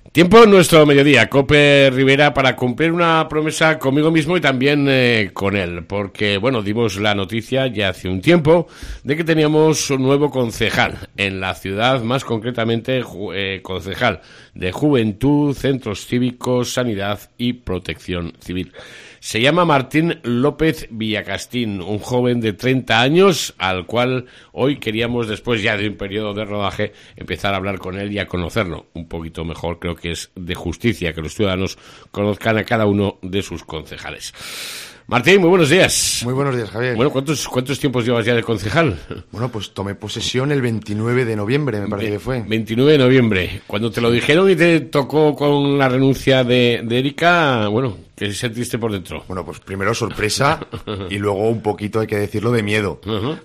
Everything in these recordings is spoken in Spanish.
Tiempo en nuestro mediodía, Cope Rivera, para cumplir una promesa conmigo mismo y también con él, porque, bueno, dimos la noticia ya hace un tiempo de que teníamos un nuevo concejal en la ciudad, más concretamente concejal de Juventud, Centros Cívicos, Sanidad y Protección Civil. Se llama Martín López Villacastín, un joven de 30 años al cual hoy queríamos, después ya de un periodo de rodaje, empezar a hablar con él y a conocerlo un poquito mejor. Creo que es de justicia que los ciudadanos conozcan a cada uno de sus concejales. Martín, muy buenos días. Muy buenos días, Javier. Bueno, ¿cuántos tiempos llevas ya de concejal? Bueno, pues tomé posesión el 29 de noviembre, me parece que fue. 29 de noviembre. Cuando te lo dijeron y te tocó con la renuncia de Erika, bueno, ¿qué sentiste por dentro? Bueno, pues primero sorpresa y luego un poquito, hay que decirlo, de miedo.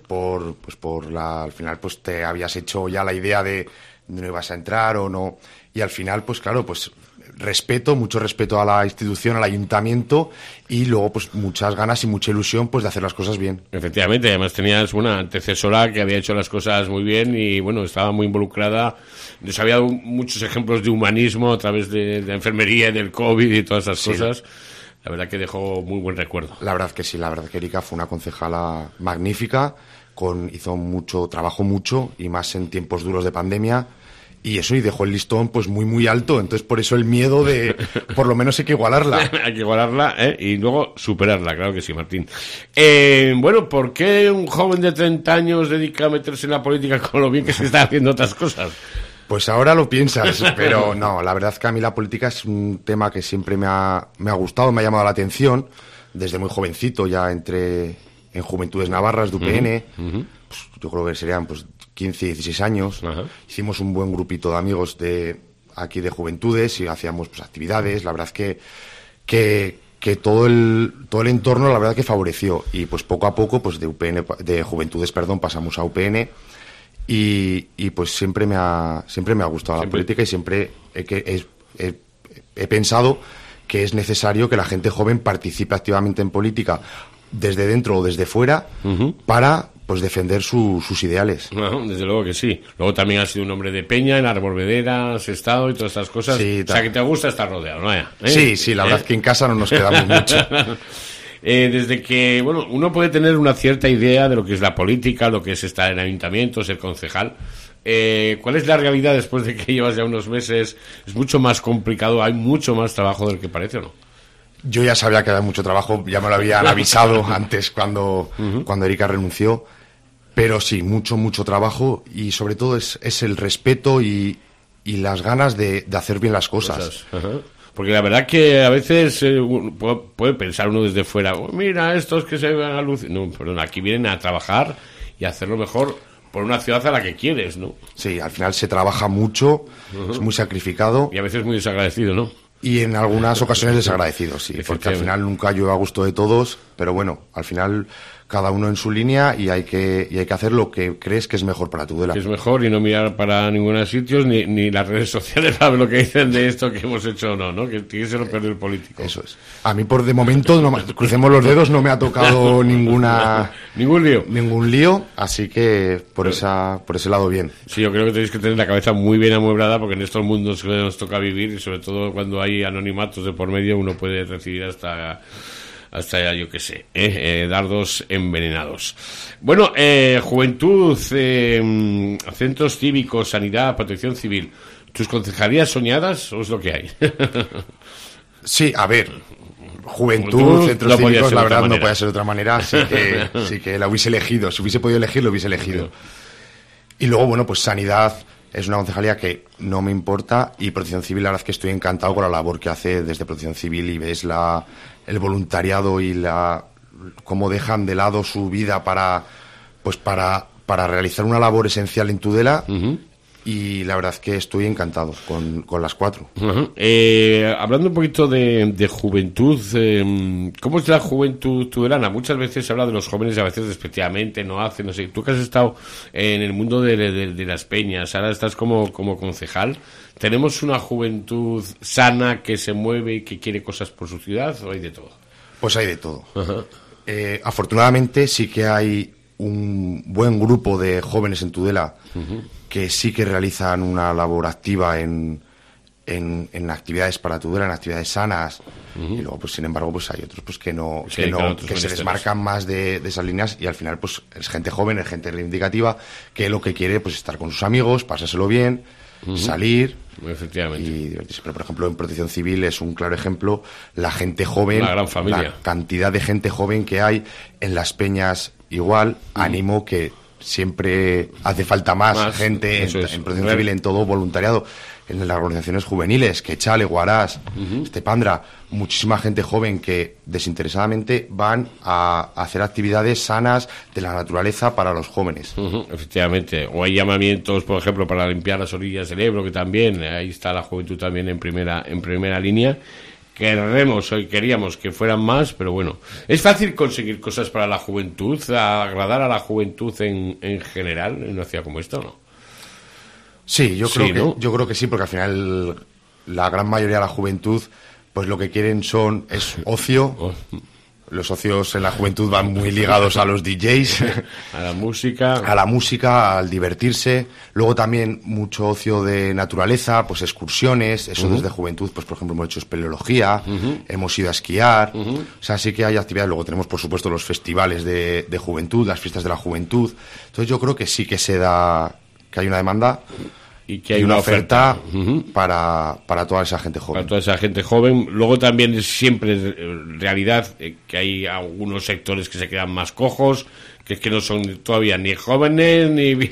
Al final, pues te habías hecho ya la idea de no ibas a entrar o no. Y al final, pues claro, pues mucho respeto a la institución, al ayuntamiento, y luego pues muchas ganas y mucha ilusión pues de hacer las cosas bien. Efectivamente, además tenías una antecesora que había hecho las cosas muy bien y bueno, estaba muy involucrada. Nos había dado muchos ejemplos de humanismo a través de la enfermería y del COVID y todas esas cosas. La verdad que dejó muy buen recuerdo. La verdad que sí, la verdad que Erika fue una concejala magnífica, trabajó mucho y más en tiempos duros de pandemia. Y eso, y dejó el listón pues muy muy alto, entonces por eso el miedo de por lo menos hay que igualarla. Hay que igualarla, y luego superarla, claro que sí, Martín. Bueno, ¿por qué un joven de 30 años dedica a meterse en la política con lo bien que se está haciendo otras cosas? Pues ahora lo piensas, pero no, la verdad es que a mí la política es un tema que siempre me ha gustado, me ha llamado la atención. Desde muy jovencito ya entré en Juventudes Navarras de UPN, pues, yo creo que serían pues 15, 16 años. Hicimos un buen grupito de amigos de aquí de Juventudes y hacíamos pues actividades. La verdad es que todo el entorno, la verdad que favoreció. Y pues poco a poco, pues de Juventudes, pasamos a UPN. Y pues siempre me ha gustado la política y siempre he pensado que es necesario que la gente joven participe activamente en política, desde dentro o desde fuera, para pues defender sus ideales. Bueno, desde luego que sí. Luego también has sido un hombre de peña, en la Arbolvedera, has estado y todas estas cosas. Sí, o sea, que te gusta estar rodeado, ¿no? Sí, la verdad es que en casa no nos quedamos mucho. Desde que, bueno, uno puede tener una cierta idea de lo que es la política, lo que es estar en ayuntamientos, ser concejal. ¿Cuál es la realidad después de que llevas ya unos meses? Es mucho más complicado, hay mucho más trabajo del que parece, ¿o no? Yo ya sabía que había mucho trabajo, ya me lo habían avisado antes cuando Erika renunció, pero sí, mucho trabajo, y sobre todo es el respeto y las ganas de hacer bien las cosas. Porque la verdad que a veces puede pensar uno desde fuera, mira, estos que se van a luz. No, perdón, aquí vienen a trabajar y a hacerlo mejor por una ciudad a la que quieres, ¿no? Sí, al final se trabaja mucho, es muy sacrificado. Y a veces muy desagradecido, ¿no? Y en algunas ocasiones desagradecido, sí, porque al final nunca llueve a gusto de todos, pero bueno, al final cada uno en su línea y hay que hacer lo que crees que es mejor para Tudela. Que es mejor y no mirar para ninguno sitios ni las redes sociales para ver lo que dicen de esto que hemos hecho o no, ¿no? Que tiene que ser lo peor del político. Eso es. A mí de momento, crucemos los dedos, no me ha tocado ningún lío, así que por ese lado bien. Sí, yo creo que tenéis que tener la cabeza muy bien amueblada, porque en estos mundos que nos toca vivir, y sobre todo cuando hay anonimatos de por medio, uno puede recibir hasta yo qué sé, dardos envenenados. Bueno, Juventud, Centros Cívicos, Sanidad, Protección Civil, ¿tus concejalías soñadas o es lo que hay? Sí, a ver, Juventud, Centros Cívicos, la verdad no podía ser de otra manera, sí que la hubiese elegido, si hubiese podido elegir, lo hubiese elegido. Y luego, bueno, pues Sanidad es una concejalía que no me importa, y Protección Civil, la verdad es que estoy encantado con la labor que hace desde Protección Civil, y ves el voluntariado y cómo dejan de lado su vida para realizar una labor esencial en Tudela. Y la verdad es que estoy encantado con las cuatro. Hablando un poquito de juventud, ¿cómo es la juventud tudelana? Muchas veces se habla de los jóvenes y a veces despectivamente no sé. Tú que has estado en el mundo de las peñas, ahora estás como concejal. ¿Tenemos una juventud sana que se mueve y que quiere cosas por su ciudad, o hay de todo? Pues hay de todo. Afortunadamente sí que hay un buen grupo de jóvenes en Tudela que sí que realizan una labor activa en en actividades para Tudela, en actividades sanas, y luego, pues sin embargo, pues hay otros pues que se desmarcan más de esas líneas, y al final pues es gente joven, es gente reivindicativa, que lo que quiere pues estar con sus amigos, pasárselo bien, salir. Efectivamente. Y divertirse. Pero, por ejemplo, en Protección Civil es un claro ejemplo la gente joven, una gran familia, la cantidad de gente joven que hay en las peñas. Igual, ánimo, que siempre hace falta más gente en Protección Civil, en todo voluntariado, en las organizaciones juveniles, Quechale, Huaraz, Estepandra, muchísima gente joven que desinteresadamente van a hacer actividades sanas de la naturaleza para los jóvenes. Efectivamente, o hay llamamientos, por ejemplo, para limpiar las orillas del Ebro, que también, ahí está la juventud también en primera línea. Queríamos que fueran más, pero bueno, es fácil conseguir cosas para la juventud, agradar a la juventud en general en una ciudad como esta, ¿o no? Sí, yo creo que sí, porque al final la gran mayoría de la juventud, pues lo que quieren es ocio. Los ocios en la juventud van muy ligados a los DJs, a la música, al divertirse. Luego también mucho ocio de naturaleza, pues excursiones, eso desde juventud, pues por ejemplo hemos hecho espeleología, hemos ido a esquiar, o sea, sí que hay actividades. Luego tenemos por supuesto los festivales de juventud, las fiestas de la juventud. Entonces yo creo que sí que se da, que hay una demanda y que hay una oferta para toda esa gente joven. Para toda esa gente joven. Luego también es siempre realidad que hay algunos sectores que se quedan más cojos, que es que no son todavía ni jóvenes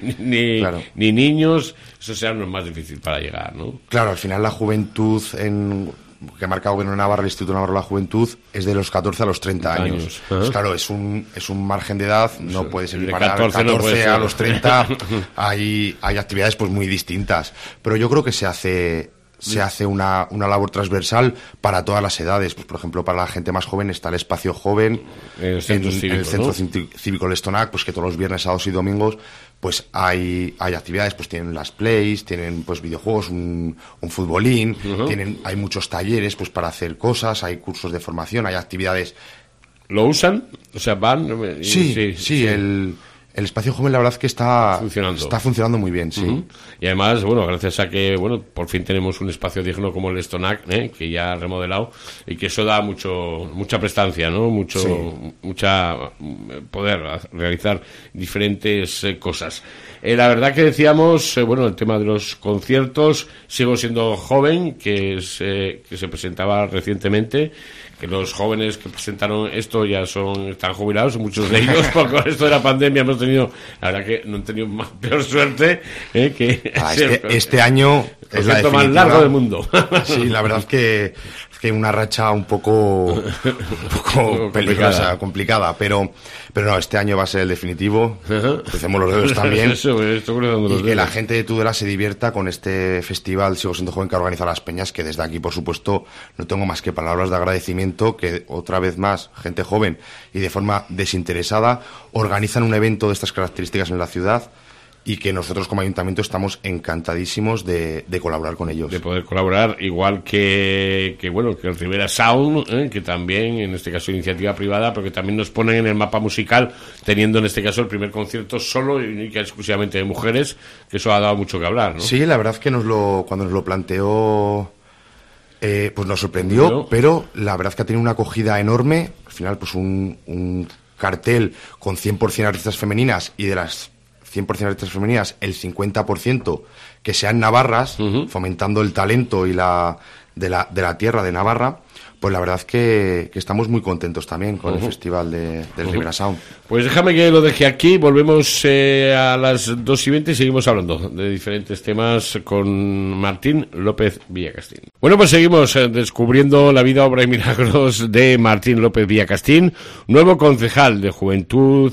ni niños. Eso será lo más difícil para llegar, ¿no? Claro, al final la juventud que marca el Gobierno de Navarra, el Instituto Navarro de la Juventud, es de los 14 a los 30 años. Pues claro, es un margen de edad, no puede ser para 14 a los 30, hay actividades pues muy distintas, pero yo creo que se hace una labor transversal para todas las edades. Pues por ejemplo, para la gente más joven está el espacio joven en el Centro Cívico Lestonac, pues que todos los viernes, sábados y domingos pues hay actividades, pues tienen las plays, tienen pues videojuegos, un futbolín, hay muchos talleres pues para hacer cosas, hay cursos de formación, hay actividades. ¿Lo usan? O sea, van. Sí. El espacio joven, la verdad, que está funcionando muy bien, sí. Y además, bueno, gracias a que, por fin tenemos un espacio digno como el Lestonac, que ya ha remodelado, y que eso da mucha prestancia, ¿no? Mucha poder realizar diferentes cosas. La verdad que decíamos, el tema de los conciertos, sigo siendo joven, que se presentaba recientemente, que los jóvenes que presentaron esto ya están jubilados, muchos de ellos, porque con esto de la pandemia la verdad que no han tenido peor suerte que este año es la más largo del mundo. Sí, la verdad que una racha un poco peligrosa, complicada, pero no, este año va a ser el definitivo. Crucemos los dedos también. Y que la gente de Tudela se divierta con este festival Sigo Siendo Joven que ha organizado Las Peñas, que desde aquí, por supuesto, no tengo más que palabras de agradecimiento, que otra vez más, gente joven y de forma desinteresada organizan un evento de estas características en la ciudad, y que nosotros como ayuntamiento estamos encantadísimos de colaborar con ellos. De poder colaborar, igual que el Ribera Sound, que también, en este caso, iniciativa privada, pero que también nos ponen en el mapa musical, teniendo en este caso el primer concierto solo y exclusivamente de mujeres, que eso ha dado mucho que hablar, ¿no? Sí, la verdad es que cuando nos lo planteó, pues nos sorprendió, pero la verdad es que ha tenido una acogida enorme. Al final, pues un cartel con 100% artistas femeninas, y de las 100% artistas femeninas, el 50% que sean navarras, fomentando el talento y de la tierra de Navarra. Pues la verdad es que estamos muy contentos también con el festival del Ribera Sound. Pues déjame que lo deje aquí, volvemos a las 2:20 y seguimos hablando de diferentes temas con Martín López Villacastín. Bueno, pues seguimos descubriendo la vida, obra y milagros de Martín López Villacastín, nuevo concejal de Juventud,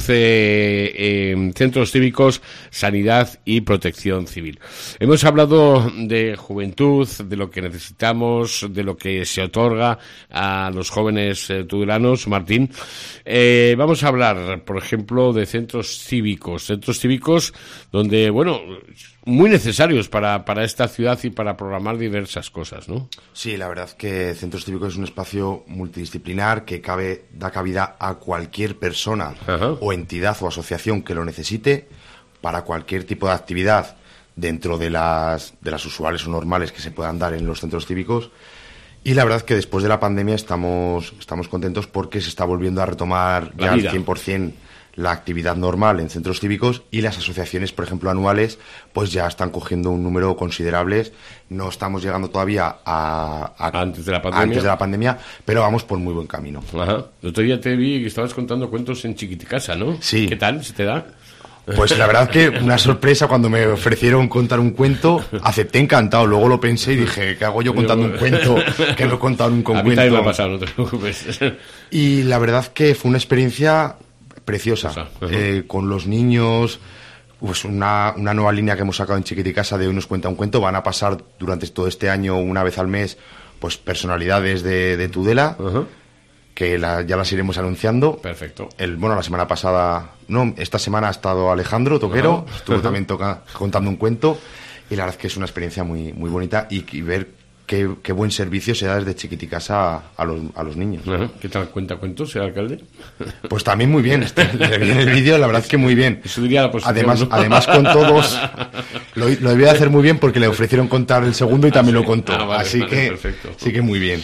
Centros Cívicos, Sanidad y Protección Civil. Hemos hablado de juventud, de lo que necesitamos, de lo que se otorga a los jóvenes tudelanos, Martín. Vamos a hablar, por ejemplo, de centros cívicos donde, muy necesarios para esta ciudad y para programar diversas cosas, ¿no? Sí, la verdad que Centros Cívicos es un espacio multidisciplinar que da cabida a cualquier persona o entidad o asociación que lo necesite para cualquier tipo de actividad, dentro de las usuales o normales que se puedan dar en los centros cívicos. Y la verdad que después de la pandemia estamos contentos porque se está volviendo a retomar ya al 100% la actividad normal en centros cívicos, y las asociaciones, por ejemplo, anuales, pues ya están cogiendo un número considerables. No estamos llegando todavía a antes de la pandemia, pero vamos por muy buen camino. Ajá. El otro día te vi que estabas contando cuentos en Chiquiticasa, ¿no? Sí. ¿Qué tal? ¿Se te da? Pues la verdad que una sorpresa cuando me ofrecieron contar un cuento, acepté encantado. Luego lo pensé y dije, ¿qué hago yo contando un cuento que no he contado nunca un cuento? A mí también me ha pasado, no te preocupes. Y la verdad que fue una experiencia preciosa, con los niños. Pues una nueva línea que hemos sacado en Chiquiticasa de Hoy nos cuenta un cuento. Van a pasar durante todo este año, una vez al mes, pues personalidades de Tudela, que ya las iremos anunciando. Perfecto. La semana pasada, esta semana ha estado Alejandro Toquero, estuvo también contando un cuento, y la verdad es que es una experiencia muy, muy bonita, y ver qué buen servicio se da desde Chiquiticasa a los niños. ¿Qué tal cuenta cuentos, señor alcalde? Pues también muy bien, le vi en el vídeo, la verdad es que muy bien. Eso diría la posición, además con todos, lo debía de hacer muy bien porque le ofrecieron contar el segundo y también lo contó, perfecto. Sí que muy bien.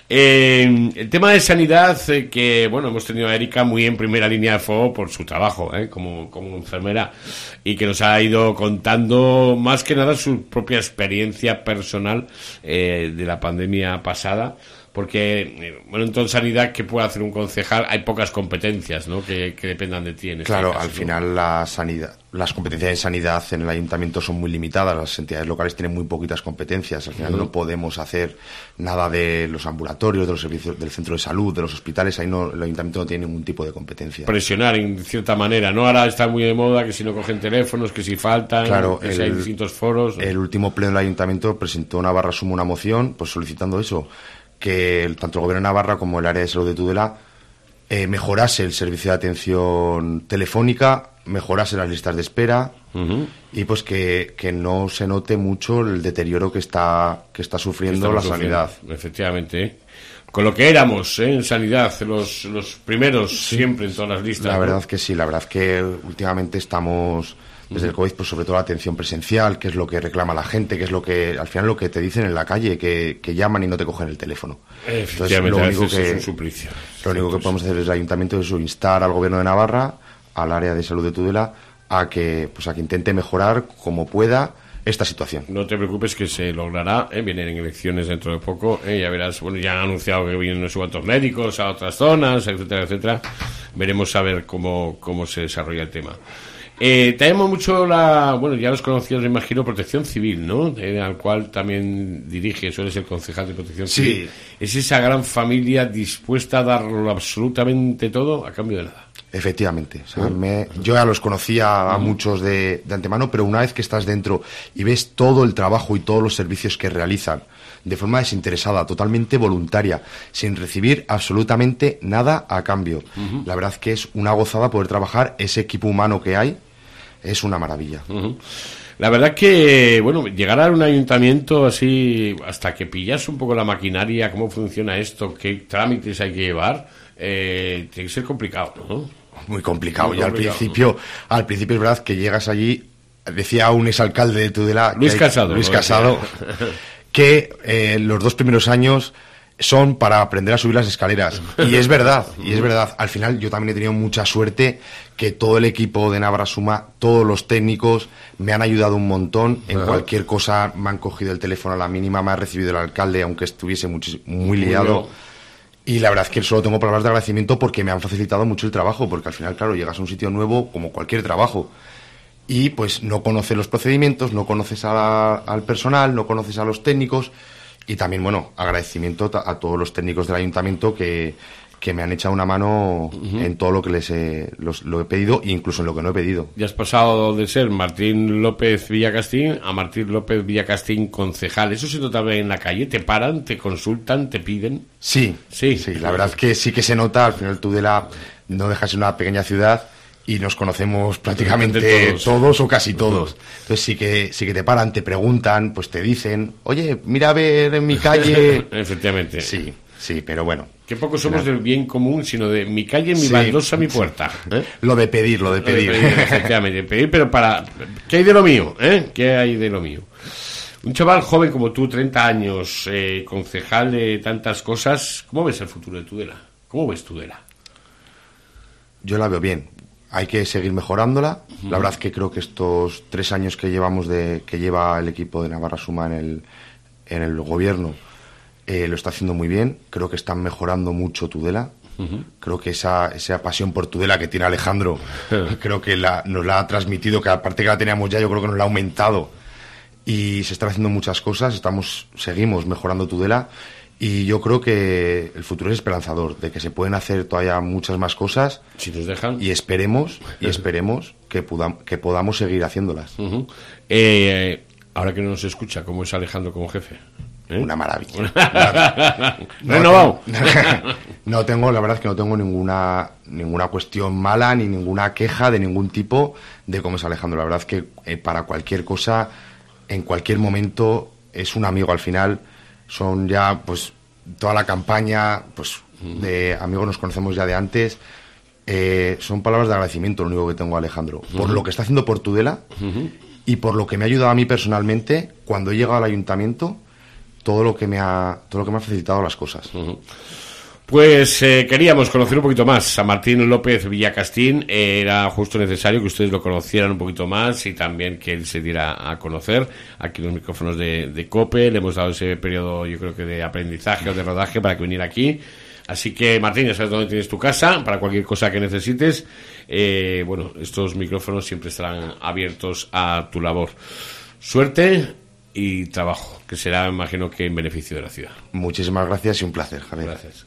El tema de sanidad, que hemos tenido a Erika muy en primera línea de fuego por su trabajo como enfermera, y que nos ha ido contando más que nada su propia experiencia personal de la pandemia pasada, porque en toda sanidad, ¿qué puede hacer un concejal? Hay pocas competencias, ¿no?, que dependan de ti en este caso, al final las competencias de sanidad en el ayuntamiento son muy limitadas. Las entidades locales tienen muy poquitas competencias. Al final no podemos hacer nada de los ambulatorios, de los servicios del centro de salud, de los hospitales. Ahí el ayuntamiento no tiene ningún tipo de competencia. Presionar en cierta manera, ¿no? Ahora está muy de moda que si no cogen teléfonos, que si faltan, que si hay distintos foros. El último pleno del ayuntamiento presentó Navarra Suma una moción pues solicitando eso, que tanto el Gobierno de Navarra como el área de salud de Tudela mejorase el servicio de atención telefónica, mejorase las listas de espera, y pues que no se note mucho el deterioro que está sufriendo la sanidad. Efectivamente, con lo que éramos en sanidad, los primeros siempre en todas las listas. La verdad que sí, la verdad que últimamente estamos, desde el COVID, pues sobre todo la atención presencial, que es lo que reclama la gente, que es lo que al final lo que te dicen en la calle, que llaman y no te cogen el teléfono. Efectivamente, entonces, es un suplicio. Lo único que podemos hacer desde el ayuntamiento es instar al Gobierno de Navarra, al área de salud de Tudela, a que intente mejorar como pueda esta situación. No te preocupes, que se logrará. Vienen elecciones dentro de poco, ya verás. Ya han anunciado que vienen unos cuantos médicos a otras zonas, etcétera, etcétera. Veremos a ver cómo se desarrolla el tema. Tenemos mucho ya los conocidos, me imagino, Protección Civil, ¿no? Al cual también dirige, suele ser concejal de Protección Civil. Es esa gran familia dispuesta a darlo absolutamente todo a cambio de nada. Efectivamente. Yo ya los conocía a muchos de antemano, pero una vez que estás dentro y ves todo el trabajo y todos los servicios que realizan de forma desinteresada, totalmente voluntaria, sin recibir absolutamente nada a cambio. La verdad que es una gozada poder trabajar, ese equipo humano que hay. Es una maravilla. La verdad que, llegar a un ayuntamiento así, hasta que pillas un poco la maquinaria, cómo funciona esto, qué trámites hay que llevar, tiene que ser complicado, ¿no? Muy complicado. Y al principio es verdad que llegas allí, decía un exalcalde de Tudela, Luis Casado, que los 2 primeros años son para aprender a subir las escaleras. Y es verdad. Al final yo también he tenido mucha suerte, que todo el equipo de Navarra Suma, todos los técnicos, me han ayudado un montón. En cualquier cosa me han cogido el teléfono a la mínima, me ha recibido el alcalde, aunque estuviese muy liado. Y la verdad es que solo tengo palabras de agradecimiento porque me han facilitado mucho el trabajo, porque al final, claro, llegas a un sitio nuevo como cualquier trabajo y pues no conoces los procedimientos, no conoces al personal, no conoces a los técnicos. Y también, agradecimiento a todos los técnicos del ayuntamiento que me han echado una mano en todo lo que lo he pedido, e incluso en lo que no he pedido. Ya has pasado de ser Martín López Villacastín a Martín López Villacastín concejal. ¿Eso se nota en la calle? ¿Te paran, te consultan, te piden? Sí, la verdad que sí que se nota. Al final Tudela no deja de ser una pequeña ciudad y nos conocemos prácticamente todos o casi todos. Entonces sí que te paran, te preguntan, pues te dicen, oye, mira a ver en mi calle. Efectivamente. Sí, pero bueno. Qué poco somos del bien común, sino de mi calle, mi baldosa, mi puerta. Lo de pedir. Efectivamente, pedir, pero ¿qué hay de lo mío? ¿Qué hay de lo mío? Un chaval joven como tú, 30 años, concejal de tantas cosas, ¿cómo ves el futuro de Tudela? ¿Cómo ves Tudela? Yo la veo bien. Hay que seguir mejorándola. La verdad que creo que estos 3 años que lleva el equipo de Navarra Suma en el gobierno lo está haciendo muy bien. Creo que están mejorando mucho Tudela. Creo que esa pasión por Tudela que tiene Alejandro, creo que nos la ha transmitido, que aparte que la teníamos ya, yo creo que nos la ha aumentado. Y se están haciendo muchas cosas, seguimos mejorando Tudela. Y yo creo que el futuro es esperanzador, de que se pueden hacer todavía muchas más cosas. Si nos dejan. Y esperemos que podamos seguir haciéndolas. Ahora que no nos escucha, ¿cómo es Alejandro como jefe? Una maravilla. ¿Renovado? La verdad es que no tengo ninguna cuestión mala, ni ninguna queja de ningún tipo de cómo es Alejandro. La verdad es que para cualquier cosa, en cualquier momento, es un amigo al final. Son ya, pues, toda la campaña, pues, de amigos nos conocemos ya de antes. Son palabras de agradecimiento lo único que tengo a Alejandro. Por lo que está haciendo por Tudela y por lo que me ha ayudado a mí personalmente cuando he llegado al ayuntamiento, todo lo que me ha facilitado las cosas. Pues queríamos conocer un poquito más a Martín López Villacastín. Era justo necesario que ustedes lo conocieran un poquito más y también que él se diera a conocer aquí en los micrófonos de COPE. Le hemos dado ese periodo, yo creo que de aprendizaje o de rodaje para que viniera aquí. Así que, Martín, ya sabes dónde tienes tu casa para cualquier cosa que necesites. Estos micrófonos siempre estarán abiertos a tu labor. Suerte y trabajo, que será, imagino, que en beneficio de la ciudad. Muchísimas gracias y un placer, Javier. Gracias.